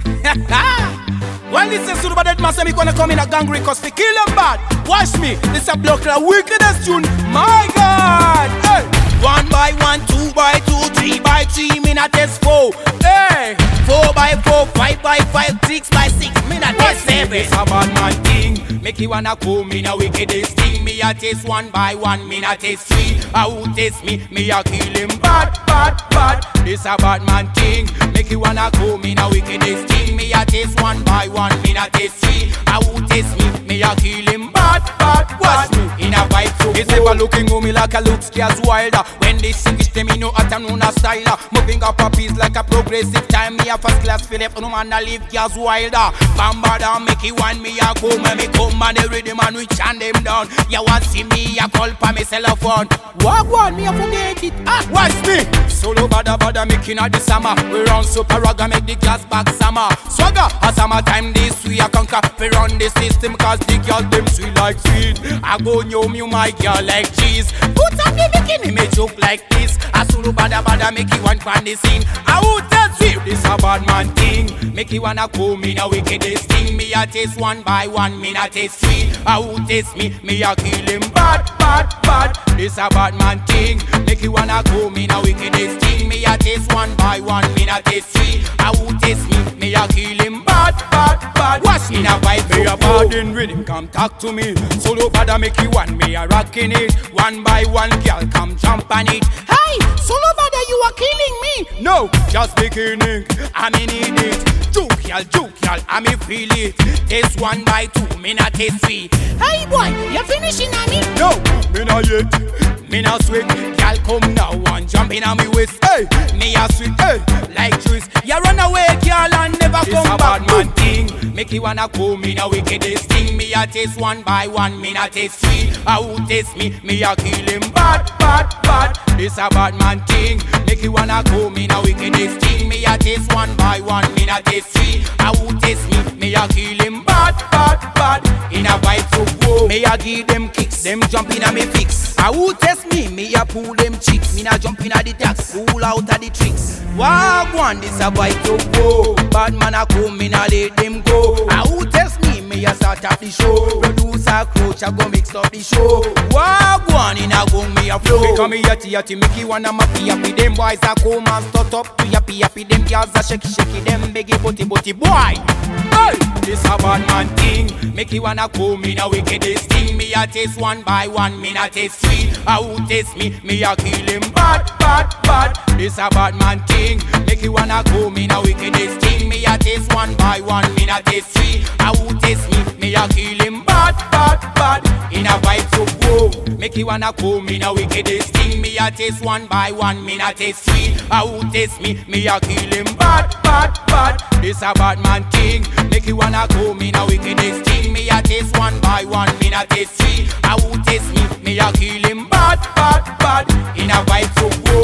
Well, this is Suruba Dead Man, say me gonna come in a gang cause to kill them bad. Watch me, this a block the wickedest tune. My God, hey. 1 by 1, 2 by 2, 3 by 3, me not test 4. Hey, 4 by 4, 5 by 5, 6 by 6, me not test 7. It's a bad man thing, make you wanna come in a wickedest thing. Me a test 1 by 1, me not test 3. I who test me a kill him bad, bad, bad. This a bad man thing, make you wanna come in a wickedest thing. Me a test 1 by 1, me not test 3. I who test me a kill him bad, bad. Watch me in a vibe so it's ever looking on me like a look scares wilder. When they sing it, they me know at and a style. Moving up a piece like a progressive time. Me a first class Philip, no man a live gas wilder. Bamba down, make it one me a come and me come and the rhythm and we chant them down. You want see me a call pa me cell phone. Walk one, me a forget it. Watch me. Solo bada bada making a the summer. We run super ragga make the class back summer. Swagger, a summer time this we a conquer. We run the system cause the girl them sweet like sweet. I go know you my girl like cheese. Put up the bikini, me joke like this. A solo bada bada make you one pan the scene. I would tell you this a bad man thing. Make you wanna come in a wickedest thing. Me a taste 1 by 1, me not taste 3. I would taste me a kill him bad, bad, bad. This a bad man thing. Make you wanna come in a wickedest thing. Me a taste 1 by 1, me not taste 3. I would taste me a kill him bad, bad, bad. Watch in a vibe, me a bad in rhythm. Come talk to me. Solo bada make you one, me a rockin' it. 1 by 1, girl, come jump on it. Hey, solo bada, you are killing me. No, just beginning, I'm in it. Juke y'all, I'm in feel it. Taste 1 by 2, me not taste 3. Hey boy, you finishing on it? No, me not yet. Me not sweet, y'all come now and jump in on me waist. Hey, me a sweet, hey, like juice. You run away, y'all, and never come back. It's a bad man thing. Make you wanna come in a wickedest thing. Me a taste 1 by 1, me not taste 3. I who taste me a kill him bad, bad, bad. It's a bad man thing. Make you wanna come in a wickedest thing. Me a taste 1 by 1, me not taste 3. I who taste me a kill him bad, bad, bad. In a vibe so whoa. Me a give them kicks, them jump in a me fix. I who test me a pull them chicks. Me not jump in a the tax, pull out of the tricks. Wag one, this a vibe so whoa. Bad man a come in a let them go. I who test me a start up the show. Producer coach a go mix up the show. Wag one in a gung me a flow. Because me yati make you wanna mappy happy. Them boys a come and start up to yappy. Them girls a shaky. Them beggy booty boy. Hey, this a bad man thing. Make you wanna come in a wickedest thing. Me a taste 1 by 1, me not taste 3. I who taste me a kill him bad, bad, bad. This a bad man thing. Make you wanna come in a wickedest thing. Me a taste 1 by 1, me not taste 3. I who taste me a kill him bad, bad, bad. In a vibe so whoa. Make you wanna come in a wickedest thing. Me a taste 1 by 1, me not taste 3. I who taste me a kill him bad, bad, bad. This a bad man thing. Make you wanna come in a wickedest thing. Me a taste 1 by 1, me not taste 3. I who taste me a kill him bad, bad, bad. In a vibe so whoa.